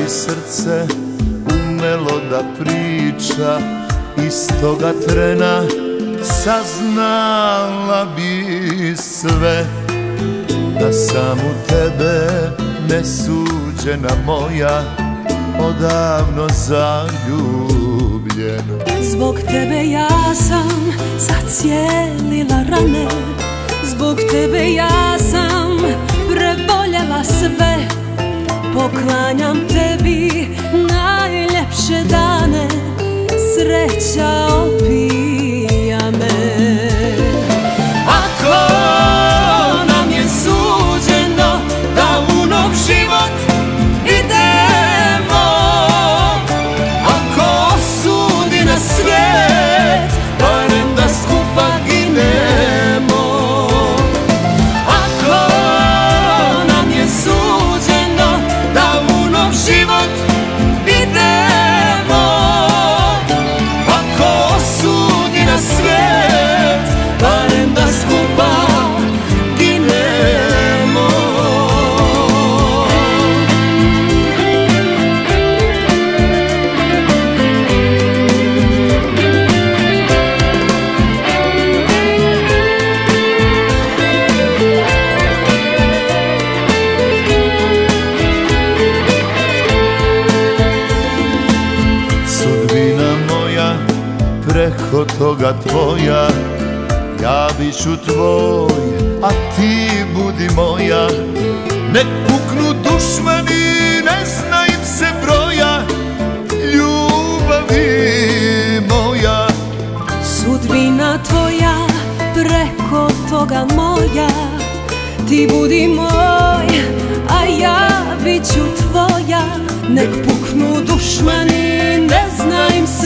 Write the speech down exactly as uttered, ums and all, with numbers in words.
bi srce umelo da priča, istoga trena saznala bi sve, da sam u tebe nesuđena moja, odavno zaljubljen. Zbog tebe ja sam zacijelila rane, zbog tebe ja sam preboljela sve. Poklanjam tebi najljepše dane, sreća opija me. Ako nam je suđeno da u nov život idemo, ako osudi nas svijet, barem da skupa ginemo. Ako nam je suđeno da u nov život idemo, ako osudi nas svijet, barem da skupa ginemo. Sudbina moja preko toga tvoja, ja bit ću tvoj, a ti budi moja. Nek puknu dušmani, ne zna im se broja, ljubavi moja. Sudbina tvoja preko toga moja, ti budi moj, a ja bit ću tvoja. Nek puknu dušmani, ne zna im se